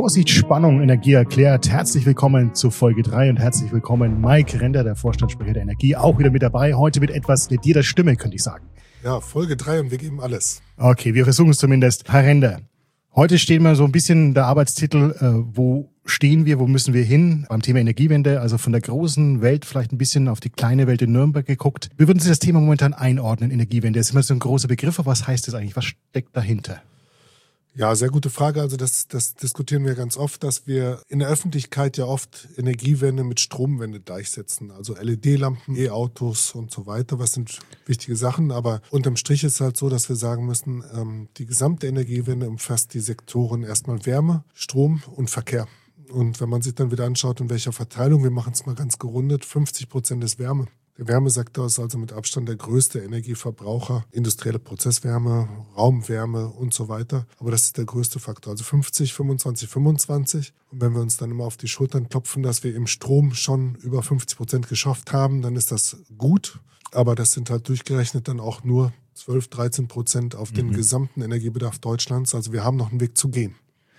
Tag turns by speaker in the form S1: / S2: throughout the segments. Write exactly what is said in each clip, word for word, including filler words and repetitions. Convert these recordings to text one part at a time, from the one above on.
S1: Vorsicht, Spannung, Energie erklärt. Herzlich willkommen zu Folge drei und herzlich willkommen Mike Render, der Vorstandssprecher der Energie, auch wieder mit dabei. Heute mit etwas ledierter Stimme, könnte ich sagen.
S2: Ja, Folge drei und wir geben alles.
S1: Okay, wir versuchen es zumindest. Herr Render, heute stehen wir so ein bisschen der Arbeitstitel, äh, wo stehen wir, wo müssen wir hin beim Thema Energiewende, also von der großen Welt vielleicht ein bisschen auf die kleine Welt in Nürnberg geguckt. Wie würden Sie das Thema momentan einordnen, Energiewende? Das ist immer so ein großer Begriff, aber was heißt das eigentlich? Was steckt dahinter?
S2: Ja, sehr gute Frage. Also das, das diskutieren wir ganz oft, dass wir in der Öffentlichkeit ja oft Energiewende mit Stromwende gleichsetzen. Also L E D-Lampen, E-Autos und so weiter. Was sind wichtige Sachen? Aber unterm Strich ist es halt so, dass wir sagen müssen, ähm, die gesamte Energiewende umfasst die Sektoren erstmal Wärme, Strom und Verkehr. Und wenn man sich dann wieder anschaut, in welcher Verteilung, wir machen es mal ganz gerundet, fünfzig Prozent ist Wärme. Der Wärmesektor ist also mit Abstand der größte Energieverbraucher. Industrielle Prozesswärme, Raumwärme und so weiter. Aber das ist der größte Faktor. Also fünfzig, fünfundzwanzig, fünfundzwanzig. Und wenn wir uns dann immer auf die Schultern klopfen, dass wir im Strom schon über fünfzig Prozent geschafft haben, dann ist das gut. Aber das sind halt durchgerechnet dann auch nur zwölf, dreizehn Prozent auf den mhm. gesamten Energiebedarf Deutschlands. Also wir haben noch einen Weg zu gehen.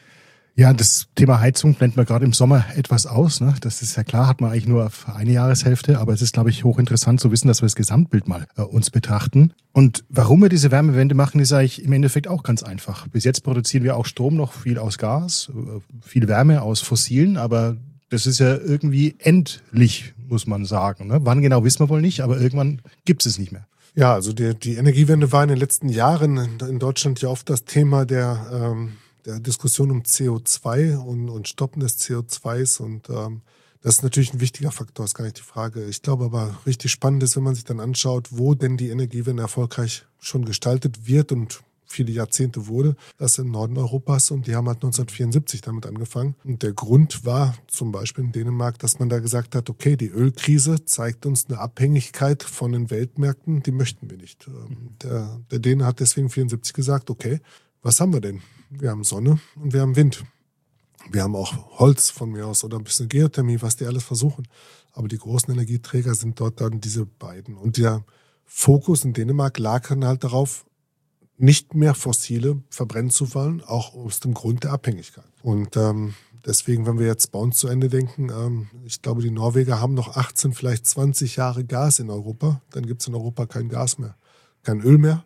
S1: Ja, das Thema Heizung blendet man gerade im Sommer etwas aus. Ne? Das ist ja klar, hat man eigentlich nur für eine Jahreshälfte, aber es ist, glaube ich, hochinteressant zu wissen, dass wir das Gesamtbild mal äh, uns betrachten. Und warum wir diese Wärmewende machen, ist eigentlich im Endeffekt auch ganz einfach. Bis jetzt produzieren wir auch Strom noch viel aus Gas, äh, viel Wärme aus Fossilen, aber das ist ja irgendwie endlich, muss man sagen. Ne? Wann genau, wissen wir wohl nicht, aber irgendwann gibt es es nicht mehr.
S2: Ja, also die, die Energiewende war in den letzten Jahren in, in Deutschland ja oft das Thema der ähm der Diskussion um C O zwei und, und Stoppen des C O zwei und ähm, das ist natürlich ein wichtiger Faktor, ist gar nicht die Frage. Ich glaube aber, richtig spannend ist, wenn man sich dann anschaut, wo denn die Energiewende erfolgreich schon gestaltet wird und viele Jahrzehnte wurde, das ist im Norden Europas und die haben halt neunzehnhundertvierundsiebzig damit angefangen. Und der Grund war zum Beispiel in Dänemark, dass man da gesagt hat, okay, die Ölkrise zeigt uns eine Abhängigkeit von den Weltmärkten, die möchten wir nicht. Der, der Däne hat deswegen vierundsiebzig gesagt, okay, was haben wir denn? Wir haben Sonne und wir haben Wind. Wir haben auch Holz von mir aus oder ein bisschen Geothermie, was die alles versuchen. Aber die großen Energieträger sind dort dann diese beiden. Und der Fokus in Dänemark lag dann halt darauf, nicht mehr fossile verbrennen zu wollen, auch aus dem Grund der Abhängigkeit. Und ähm, deswegen, wenn wir jetzt bei uns zu Ende denken, ähm, ich glaube, die Norweger haben noch achtzehn, vielleicht zwanzig Jahre Gas in Europa. Dann gibt es in Europa kein Gas mehr, kein Öl mehr.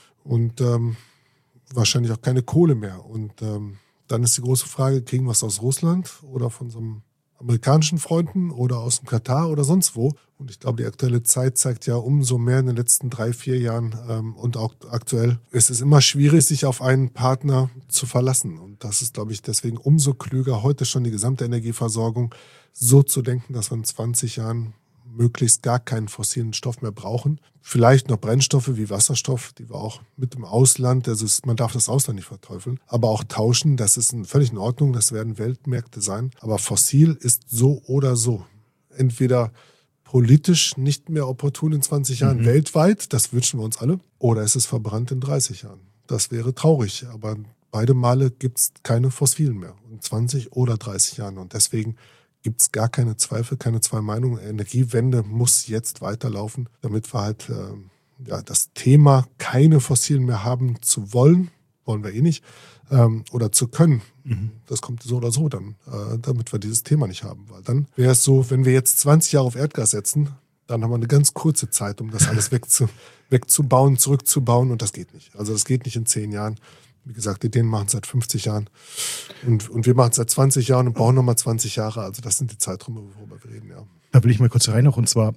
S2: Und ähm, wahrscheinlich auch keine Kohle mehr. Und ähm, dann ist die große Frage, kriegen wir es aus Russland oder von so einem amerikanischen Freunden oder aus dem Katar oder sonst wo? Und ich glaube, die aktuelle Zeit zeigt ja umso mehr in den letzten drei, vier Jahren ähm, und auch aktuell ist es immer schwierig, sich auf einen Partner zu verlassen. Und das ist, glaube ich, deswegen umso klüger, heute schon die gesamte Energieversorgung so zu denken, dass wir in zwanzig Jahren möglichst gar keinen fossilen Stoff mehr brauchen. Vielleicht noch Brennstoffe wie Wasserstoff, die wir auch mit dem Ausland, also man darf das Ausland nicht verteufeln, aber auch tauschen, das ist völlig in Ordnung, das werden Weltmärkte sein. Aber fossil ist so oder so. Entweder politisch nicht mehr opportun in zwanzig Jahren mhm. weltweit, das wünschen wir uns alle, oder es ist verbrannt in dreißig Jahren. Das wäre traurig, aber beide Male gibt es keine fossilen mehr, in zwanzig oder dreißig Jahren. Und deswegen gibt es gar keine Zweifel, keine zwei Meinungen. Energiewende muss jetzt weiterlaufen, damit wir halt äh, ja, das Thema, keine fossilen mehr haben zu wollen, wollen wir eh nicht, ähm, oder zu können. Mhm. Das kommt so oder so dann, äh, damit wir dieses Thema nicht haben. Weil dann wäre es so, wenn wir jetzt zwanzig Jahre auf Erdgas setzen, dann haben wir eine ganz kurze Zeit, um das alles wegzu, wegzubauen, zurückzubauen und das geht nicht. Also das geht nicht in zehn Jahren. Wie gesagt, die Dänen machen es seit fünfzig Jahren und, und wir machen es seit zwanzig Jahren und bauen nochmal zwanzig Jahre. Also das sind die Zeiträume, worüber wir reden, ja.
S1: Da will ich mal kurz rein noch und zwar,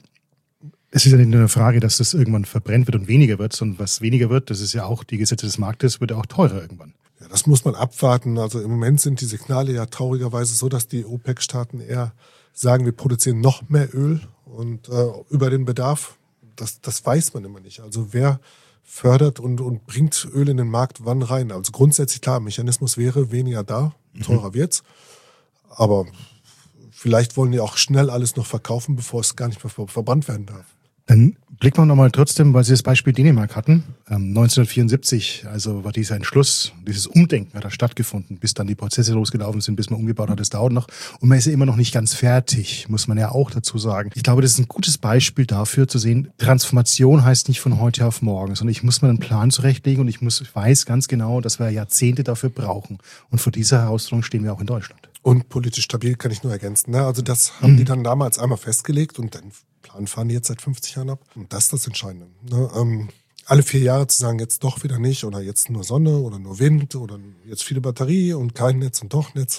S1: es ist ja nicht nur eine Frage, dass das irgendwann verbrennt wird und weniger wird, sondern was weniger wird, das ist ja auch die Gesetze des Marktes, wird ja auch teurer irgendwann.
S2: Ja, das muss man abwarten. Also im Moment sind die Signale ja traurigerweise so, dass die OPEC-Staaten eher sagen, wir produzieren noch mehr Öl und äh, über den Bedarf. Das, das weiß man immer nicht. Also wer fördert und, und bringt Öl in den Markt wann rein. Also grundsätzlich klar, Mechanismus wäre weniger da, teurer mhm. wird's. Aber vielleicht wollen die auch schnell alles noch verkaufen, bevor es gar nicht mehr verbrannt werden darf.
S1: Dann blicken wir nochmal trotzdem, weil Sie das Beispiel Dänemark hatten. Ähm, neunzehnhundertvierundsiebzig, also war dieser Entschluss, dieses Umdenken hat da stattgefunden, bis dann die Prozesse losgelaufen sind, bis man umgebaut hat, das dauert noch. Und man ist ja immer noch nicht ganz fertig, muss man ja auch dazu sagen. Ich glaube, das ist ein gutes Beispiel dafür zu sehen, Transformation heißt nicht von heute auf morgen, sondern ich muss mir einen Plan zurechtlegen und ich muss, ich weiß ganz genau, dass wir Jahrzehnte dafür brauchen. Und vor dieser Herausforderung stehen wir auch in Deutschland.
S2: Und politisch stabil kann ich nur ergänzen. Ne? Also das haben mhm. die dann damals einmal festgelegt und dann Plan fahren die jetzt seit fünfzig Jahren ab. Und das ist das Entscheidende. Ne? Ähm, alle vier Jahre zu sagen, jetzt doch wieder nicht oder jetzt nur Sonne oder nur Wind oder jetzt viele Batterie und kein Netz und doch Netz.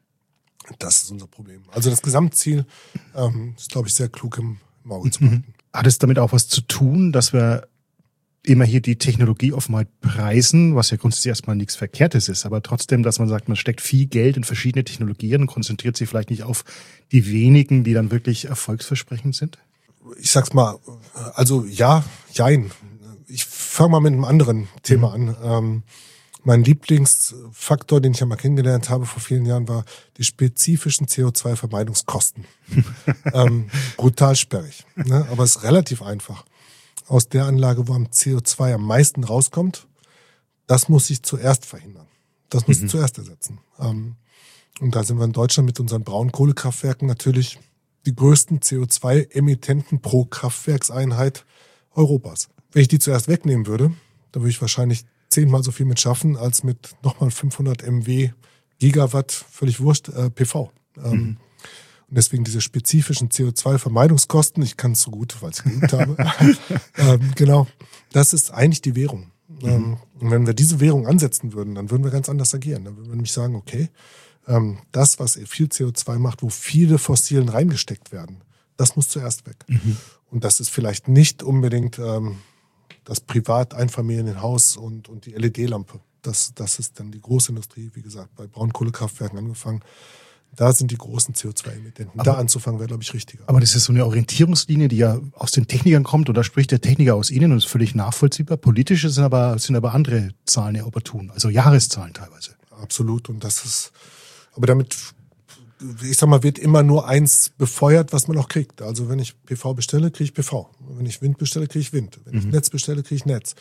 S2: Das ist unser Problem. Also das Gesamtziel ähm, ist, glaube ich, sehr klug im, im Auge zu behalten.
S1: Hat es damit auch was zu tun, dass wir immer hier die Technologieoffenheit preisen, was ja grundsätzlich erstmal nichts Verkehrtes ist, aber trotzdem, dass man sagt, man steckt viel Geld in verschiedene Technologien und konzentriert sich vielleicht nicht auf die wenigen, die dann wirklich erfolgsversprechend sind?
S2: Ich sag's mal, also ja, jein. Ich fange mal mit einem anderen Thema an. Ähm, mein Lieblingsfaktor, den ich ja mal kennengelernt habe vor vielen Jahren, war die spezifischen C O zwei Vermeidungskosten. ähm, brutal sperrig, ne? Aber es ist relativ einfach. Aus der Anlage, wo am C O zwei am meisten rauskommt, das muss ich zuerst verhindern. Das muss mhm. ich zuerst ersetzen. Ähm, und da sind wir in Deutschland mit unseren Braunkohlekraftwerken natürlich die größten C O zwei Emittenten pro Kraftwerkseinheit Europas. Wenn ich die zuerst wegnehmen würde, dann würde ich wahrscheinlich zehnmal so viel mit schaffen, als mit nochmal fünfhundert Megawatt Gigawatt, völlig wurscht, äh, P V. Ähm, mhm. Und deswegen diese spezifischen C O zwei Vermeidungskosten, ich kann es so gut, weil ich es geübt habe, ähm, genau, das ist eigentlich die Währung. Mhm. Ähm, und wenn wir diese Währung ansetzen würden, dann würden wir ganz anders agieren. Dann würden wir nämlich sagen, okay, ähm, das, was viel C O zwei macht, wo viele Fossilen reingesteckt werden, das muss zuerst weg. Mhm. Und das ist vielleicht nicht unbedingt ähm, das Privat-Einfamilienhaus und, und die L E D-Lampe. Das, das ist dann die Großindustrie, wie gesagt, bei Braunkohlekraftwerken angefangen. Da sind die großen C O zwei Emittenten. Da anzufangen wäre, glaube ich, richtiger.
S1: Aber das ist so eine Orientierungslinie, die ja aus den Technikern kommt, und da spricht der Techniker aus Ihnen und ist völlig nachvollziehbar. Politische sind aber, sind aber andere Zahlen ja opportun, also Jahreszahlen teilweise.
S2: Absolut, und das ist, aber damit, ich sag mal, wird immer nur eins befeuert, was man auch kriegt. Also wenn ich P V bestelle, kriege ich P V. Wenn ich Wind bestelle, kriege ich Wind. Wenn ich mhm. Netz bestelle, kriege ich Netz.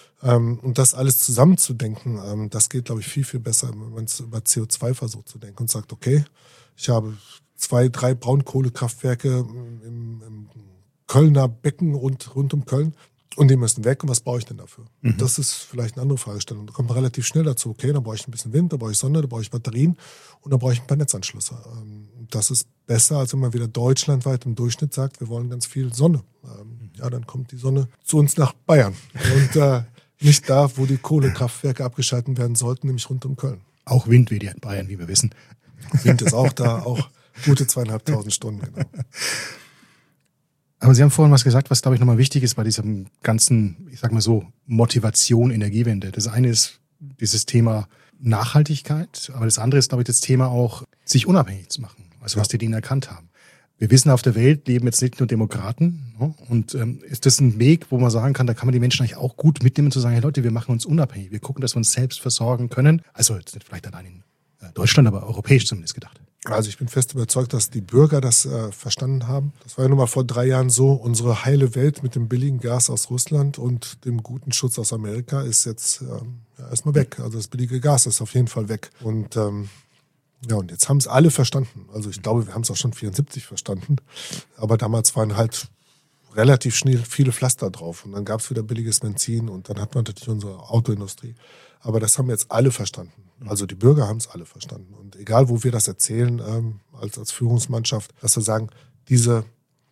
S2: Und das alles zusammenzudenken, das geht, glaube ich, viel, viel besser, wenn man es über C O zwei versucht zu denken und sagt, okay, ich habe zwei, drei Braunkohlekraftwerke im, im Kölner Becken rund, rund um Köln und die müssen weg, und was brauche ich denn dafür? Mhm. Das ist vielleicht eine andere Fragestellung. Da kommt man relativ schnell dazu, okay, da brauche ich ein bisschen Wind, da brauche ich Sonne, da brauche ich Batterien und da brauche ich ein paar Netzanschlüsse. Das ist besser, als wenn man wieder deutschlandweit im Durchschnitt sagt, wir wollen ganz viel Sonne. Ja, dann kommt die Sonne zu uns nach Bayern und äh, nicht da, wo die Kohlekraftwerke abgeschalten werden sollten, nämlich rund um Köln.
S1: Auch Wind weht ja in Bayern, wie wir wissen.
S2: Wind ist auch da, auch gute zweieinhalbtausend Stunden, genau.
S1: Aber Sie haben vorhin was gesagt, was, glaube ich, nochmal wichtig ist bei diesem ganzen, ich sag mal so, Motivation, Energiewende. Das eine ist dieses Thema Nachhaltigkeit, aber das andere ist, glaube ich, das Thema auch, sich unabhängig zu machen. Also was die Dinge erkannt haben. Wir wissen, auf der Welt leben jetzt nicht nur Demokraten. Ne? Und ähm, ist das ein Weg, wo man sagen kann, da kann man die Menschen eigentlich auch gut mitnehmen, zu sagen, hey Leute, wir machen uns unabhängig. Wir gucken, dass wir uns selbst versorgen können. Also jetzt nicht vielleicht allein in äh, Deutschland, aber europäisch zumindest gedacht.
S2: Also ich bin fest überzeugt, dass die Bürger das äh, verstanden haben. Das war ja nun mal vor drei Jahren so. Unsere heile Welt mit dem billigen Gas aus Russland und dem guten Schutz aus Amerika ist jetzt ähm, ja, erstmal weg. Also das billige Gas ist auf jeden Fall weg. Und ähm, ja, und jetzt haben es alle verstanden. Also ich glaube, wir haben es auch schon vierundsiebzig verstanden. Aber damals waren halt relativ schnell viele Pflaster drauf. Und dann gab es wieder billiges Benzin und dann hat man natürlich unsere Autoindustrie. Aber das haben jetzt alle verstanden. Also die Bürger haben es alle verstanden. Und egal, wo wir das erzählen, ähm, als, als Führungsmannschaft, dass wir sagen, diese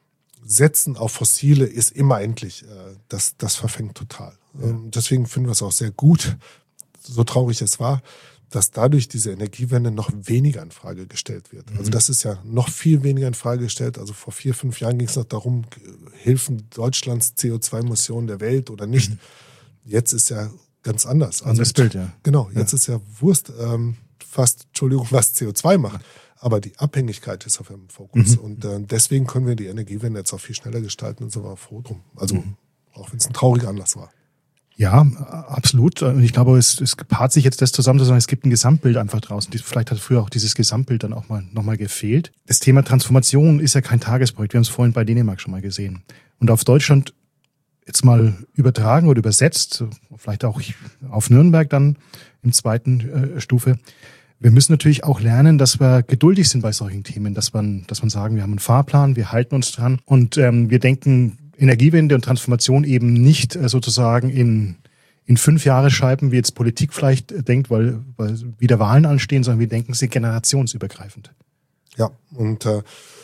S2: Setzen auf Fossile ist immer endlich. Äh, das, das verfängt total. Ja. Ähm, deswegen finden wir es auch sehr gut, so traurig es war, dass dadurch diese Energiewende noch weniger in Frage gestellt wird. Also das ist ja noch viel weniger in Frage gestellt. Also vor vier, fünf Jahren ging es noch darum, helfen Deutschlands C O zwei Emissionen der Welt oder nicht. Mhm. Jetzt ist ja ganz anders. Also
S1: das Bild, ja.
S2: Genau, jetzt ja. ist ja Wurst, ähm, fast, Entschuldigung, was C O zwei macht. Aber die Abhängigkeit ist auf dem Fokus. Mhm. Und äh, deswegen können wir die Energiewende jetzt auch viel schneller gestalten und sind wir froh drum. Also mhm. auch wenn es ein trauriger Anlass war.
S1: Ja, absolut. Und ich glaube, es, es paart sich jetzt das zusammen, dass es gibt ein Gesamtbild einfach draußen. Vielleicht hat früher auch dieses Gesamtbild dann auch mal nochmal gefehlt. Das Thema Transformation ist ja kein Tagesprojekt. Wir haben es vorhin bei Dänemark schon mal gesehen. Und auf Deutschland jetzt mal übertragen oder übersetzt, vielleicht auch auf Nürnberg dann im zweiten äh, Stufe. Wir müssen natürlich auch lernen, dass wir geduldig sind bei solchen Themen, dass man, dass man sagen, wir haben einen Fahrplan, wir halten uns dran und ähm, wir denken Energiewende und Transformation eben nicht äh, sozusagen in, in fünf Jahresscheiben, wie jetzt Politik vielleicht äh, denkt, weil, weil wieder Wahlen anstehen, sondern wir denken sie generationsübergreifend.
S2: Ja, und äh,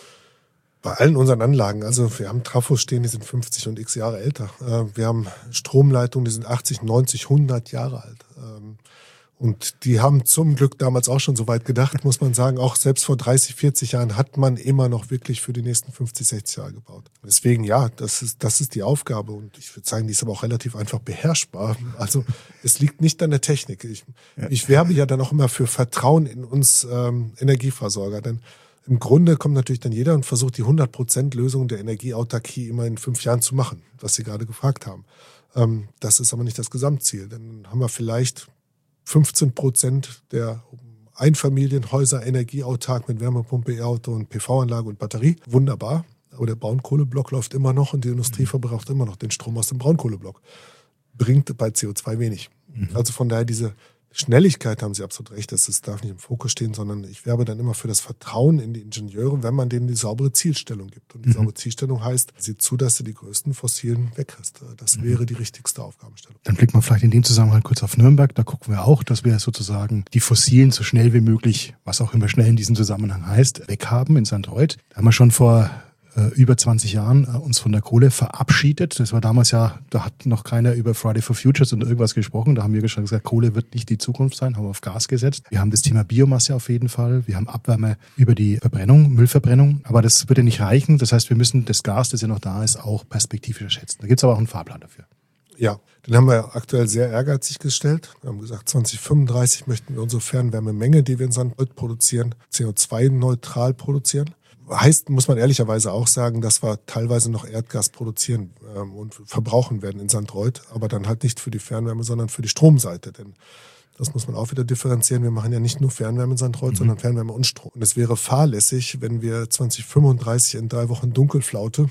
S2: bei allen unseren Anlagen, also wir haben Trafos stehen, die sind fünfzig und x Jahre älter. Äh, wir haben Stromleitungen, die sind achtzig, neunzig, hundert Jahre alt. Ähm, Und die haben zum Glück damals auch schon so weit gedacht, muss man sagen. Auch selbst vor dreißig, vierzig Jahren hat man immer noch wirklich für die nächsten fünfzig, sechzig Jahre gebaut. Deswegen, ja, das ist, das ist die Aufgabe. Und ich würde sagen, die ist aber auch relativ einfach beherrschbar. Also es liegt nicht an der Technik. Ich, ja. ich werbe ja dann auch immer für Vertrauen in uns ähm, Energieversorger. Denn im Grunde kommt natürlich dann jeder und versucht die hundert Prozent Lösung der Energieautarkie immer in fünf Jahren zu machen, was Sie gerade gefragt haben. Ähm, das ist aber nicht das Gesamtziel. Dann haben wir vielleicht fünfzehn Prozent der Einfamilienhäuser energieautark mit Wärmepumpe, E-Auto und P V-Anlage und Batterie. Wunderbar. Aber der Braunkohleblock läuft immer noch und die Industrie verbraucht immer noch den Strom aus dem Braunkohleblock. Bringt bei C O zwei wenig. Mhm. Also von daher diese Schnelligkeit, haben Sie absolut recht, das ist, darf nicht im Fokus stehen, sondern ich werbe dann immer für das Vertrauen in die Ingenieure, wenn man denen die saubere Zielstellung gibt. Und die mhm. saubere Zielstellung heißt, sieh zu, dass du die größten Fossilen wegkriegst. Das mhm. wäre die richtigste Aufgabenstellung.
S1: Dann blicken wir vielleicht in dem Zusammenhang kurz auf Nürnberg. Da gucken wir auch, dass wir sozusagen die Fossilen so schnell wie möglich, was auch immer schnell in diesem Zusammenhang heißt, weghaben in Sandreuth. Da haben wir schon vor über zwanzig Jahren uns von der Kohle verabschiedet. Das war damals ja, da hat noch keiner über Friday for Futures und irgendwas gesprochen. Da haben wir schon gesagt, Kohle wird nicht die Zukunft sein, haben wir auf Gas gesetzt. Wir haben das Thema Biomasse auf jeden Fall. Wir haben Abwärme über die Verbrennung, Müllverbrennung. Aber das wird ja nicht reichen. Das heißt, wir müssen das Gas, das ja noch da ist, auch perspektivisch schätzen. Da gibt es aber auch einen Fahrplan dafür.
S2: Ja, den haben wir aktuell sehr ehrgeizig gestellt. Wir haben gesagt, zwanzig fünfunddreißig möchten wir unsere Fernwärmemenge, die wir in Sandreuth produzieren, C O zwei neutral produzieren. Heißt, muss man ehrlicherweise auch sagen, dass wir teilweise noch Erdgas produzieren ähm, und verbrauchen werden in Sandreuth, aber dann halt nicht für die Fernwärme, sondern für die Stromseite. Denn das muss man auch wieder differenzieren. Wir machen ja nicht nur Fernwärme in Sandreuth, mhm. sondern Fernwärme und Strom. Und es wäre fahrlässig, wenn wir zwanzig fünfunddreißig in drei Wochen Dunkelflaute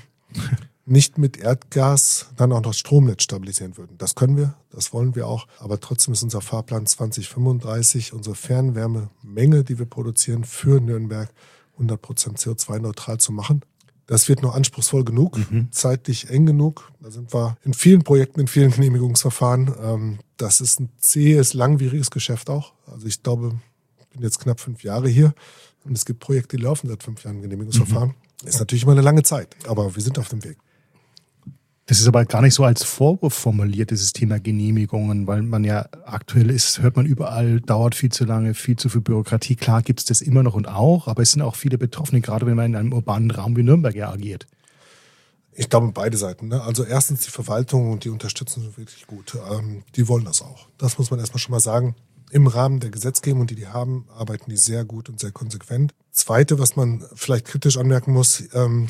S2: nicht mit Erdgas dann auch noch das Stromnetz stabilisieren würden. Das können wir, das wollen wir auch. Aber trotzdem ist unser Fahrplan zwanzig fünfunddreißig, unsere Fernwärmemenge, die wir produzieren für Nürnberg, hundert Prozent C O zwei neutral zu machen. Das wird noch anspruchsvoll genug, mhm. zeitlich eng genug. Da sind wir in vielen Projekten, in vielen Genehmigungsverfahren. Das ist ein zähes, langwieriges Geschäft auch. Also ich glaube, ich bin jetzt knapp fünf Jahre hier und es gibt Projekte, die laufen seit fünf Jahren Genehmigungsverfahren. Mhm. Ist natürlich immer eine lange Zeit, aber wir sind auf dem Weg.
S1: Das ist aber gar nicht so als Vorwurf formuliert, dieses Thema Genehmigungen, weil man ja aktuell ist, hört man überall, dauert viel zu lange, viel zu viel Bürokratie. Klar gibt es das immer noch und auch, aber es sind auch viele Betroffene, gerade wenn man in einem urbanen Raum wie Nürnberg ja agiert.
S2: Ich glaube, beide Seiten. Ne? Also erstens die Verwaltung und die unterstützen uns wirklich gut. Ähm, die wollen das auch. Das muss man erstmal schon mal sagen. Im Rahmen der Gesetzgebung, die die haben, arbeiten die sehr gut und sehr konsequent. Zweite, was man vielleicht kritisch anmerken muss, ähm,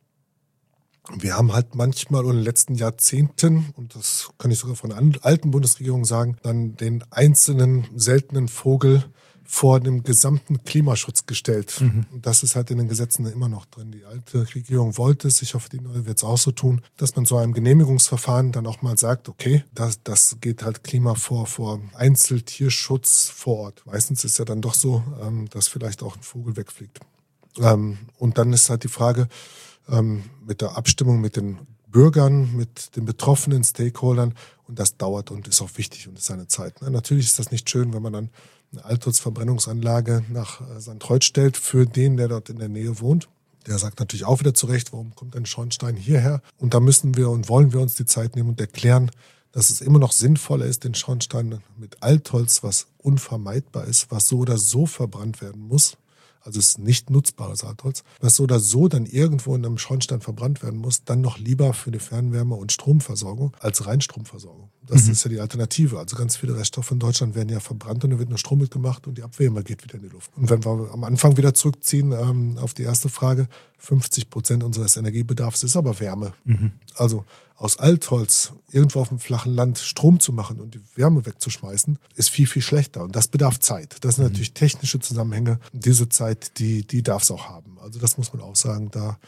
S2: wir haben halt manchmal in den letzten Jahrzehnten, und das kann ich sogar von der alten Bundesregierung sagen, dann den einzelnen seltenen Vogel vor dem gesamten Klimaschutz gestellt. Mhm. Und das ist halt in den Gesetzen immer noch drin. Die alte Regierung wollte es, ich hoffe, die neue wird es auch so tun, dass man so einem Genehmigungsverfahren dann auch mal sagt, okay, das, das geht halt Klima vor, vor Einzeltierschutz vor Ort. Meistens ist ja dann doch so, dass vielleicht auch ein Vogel wegfliegt. Und dann ist halt die Frage, mit der Abstimmung mit den Bürgern, mit den betroffenen Stakeholdern. Und das dauert und ist auch wichtig und ist seine Zeit. Natürlich ist das nicht schön, wenn man dann eine Altholzverbrennungsanlage nach Sandreuth stellt für den, der dort in der Nähe wohnt. Der sagt natürlich auch wieder zurecht, warum kommt ein Schornstein hierher? Und da müssen wir und wollen wir uns die Zeit nehmen und erklären, dass es immer noch sinnvoller ist, den Schornstein mit Altholz, was unvermeidbar ist, was so oder so verbrannt werden muss, also es ist nicht nutzbares Altholz, was so oder so dann irgendwo in einem Schornstein verbrannt werden muss, dann noch lieber für die Fernwärme- und Stromversorgung als Reinstromversorgung. Das mhm. ist ja die Alternative. Also ganz viele Reststoffe in Deutschland werden ja verbrannt und dann wird nur Strom mitgemacht und die Abwärme geht wieder in die Luft. Und wenn wir am Anfang wieder zurückziehen ähm, auf die erste Frage, fünfzig Prozent unseres Energiebedarfs ist aber Wärme. Mhm. Also aus Altholz irgendwo auf dem flachen Land Strom zu machen und die Wärme wegzuschmeißen, ist viel, viel schlechter. Und das bedarf Zeit. Das sind mhm. natürlich technische Zusammenhänge. Diese Zeit, die, die darf es auch haben. Also das muss man auch sagen. Da,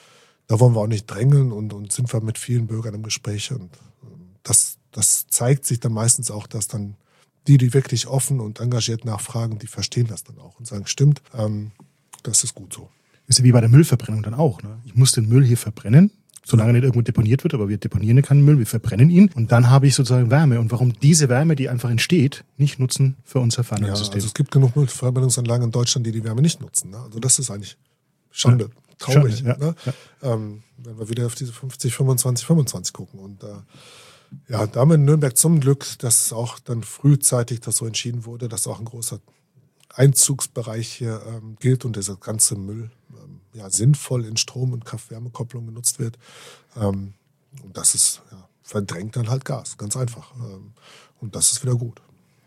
S2: da wollen wir auch nicht drängeln und, und sind wir mit vielen Bürgern im Gespräch. Und das, das zeigt sich dann meistens auch, dass dann die, die wirklich offen und engagiert nachfragen, die verstehen das dann auch und sagen, stimmt, ähm, das ist gut so.
S1: Das ist ja wie bei der Müllverbrennung dann auch. Ne? Ich muss den Müll hier verbrennen, solange er nicht irgendwo deponiert wird, aber wir deponieren keinen Müll, wir verbrennen ihn und dann habe ich sozusagen Wärme. Und warum diese Wärme, die einfach entsteht, nicht nutzen für unser Verbrennungssystem?
S2: Ja, also es gibt genug Müllverbrennungsanlagen in Deutschland, die die Wärme nicht nutzen. Ne? Also das ist eigentlich Schande, ja. traurig.
S1: Schande, ja.
S2: Ne? Ja. Ähm, wenn wir wieder auf diese fünfzig, fünfundzwanzig, fünfundzwanzig gucken. Und äh, ja, da haben wir in Nürnberg zum Glück, dass auch dann frühzeitig das so entschieden wurde, dass auch ein großer Einzugsbereich hier ähm, gilt und dieser ganze Müll ähm, ja, sinnvoll in Strom- und Kraft-Wärme-Kopplung genutzt wird. Ähm, und das ist, ja, verdrängt dann halt Gas, ganz einfach. Ähm, und das ist wieder gut.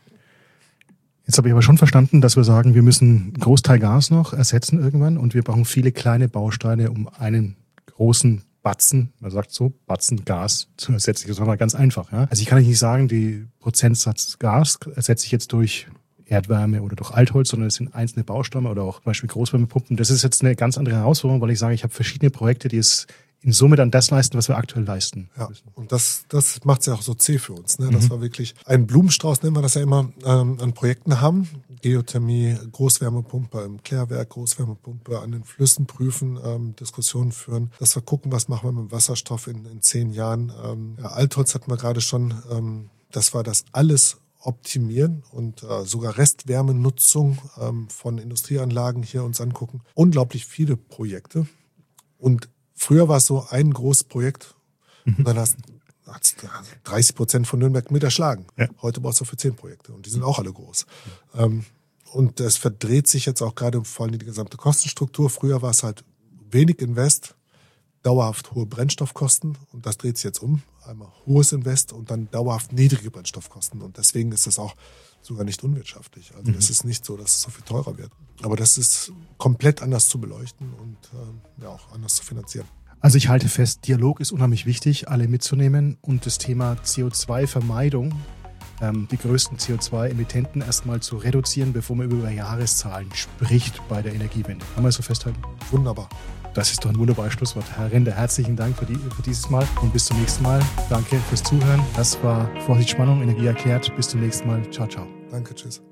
S1: Jetzt habe ich aber schon verstanden, dass wir sagen, wir müssen einen Großteil Gas noch ersetzen irgendwann und wir brauchen viele kleine Bausteine, um einen großen Batzen, man sagt so, Batzen Gas zu ersetzen. Das ist mal ganz einfach. Ja? Also ich kann nicht sagen, die Prozentsatz Gas ersetze ich jetzt durch Erdwärme oder durch Altholz, sondern es sind einzelne Baustämme oder auch zum Beispiel Großwärmepumpen. Das ist jetzt eine ganz andere Herausforderung, weil ich sage, ich habe verschiedene Projekte, die es in Summe dann das leisten, was wir aktuell leisten.
S2: Ja, und das, das macht es ja auch so zäh für uns, ne? Dass mhm. wir wirklich einen Blumenstrauß, nennen wir das ja immer, ähm, an Projekten haben. Geothermie, Großwärmepumpe im Klärwerk, Großwärmepumpe an den Flüssen prüfen, ähm, Diskussionen führen, dass wir gucken, was machen wir mit dem Wasserstoff in, in zehn Jahren. Ähm, ja, Altholz hatten wir gerade schon, ähm, dass wir das alles optimieren und äh, sogar Restwärmenutzung ähm, von Industrieanlagen hier uns angucken. Unglaublich viele Projekte. Und früher war es so ein großes Projekt mhm. und dann hast du dreißig Prozent von Nürnberg mit erschlagen. Ja. Heute brauchst du für zehn Projekte und die sind auch alle groß. Ja. Ähm, und das verdreht sich jetzt auch gerade vor allem die gesamte Kostenstruktur. Früher war es halt wenig Invest, dauerhaft hohe Brennstoffkosten und das dreht sich jetzt um. Einmal hohes Invest und dann dauerhaft niedrige Brennstoffkosten und deswegen ist das auch sogar nicht unwirtschaftlich. Also mhm. das ist nicht so, dass es so viel teurer wird. Aber das ist komplett anders zu beleuchten und äh, ja auch anders zu finanzieren.
S1: Also ich halte fest, Dialog ist unheimlich wichtig, alle mitzunehmen und das Thema C O zwei Vermeidung, ähm, die größten C O zwei Emittenten erstmal zu reduzieren, bevor man über Jahreszahlen spricht bei der Energiewende. Kann man so festhalten?
S2: Wunderbar.
S1: Das ist doch ein wunderbares Schlusswort. Herr Render, herzlichen Dank für, die, für dieses Mal und bis zum nächsten Mal. Danke fürs Zuhören. Das war Vorsicht Spannung, Energie erklärt. Bis zum nächsten Mal. Ciao, ciao.
S2: Danke, tschüss.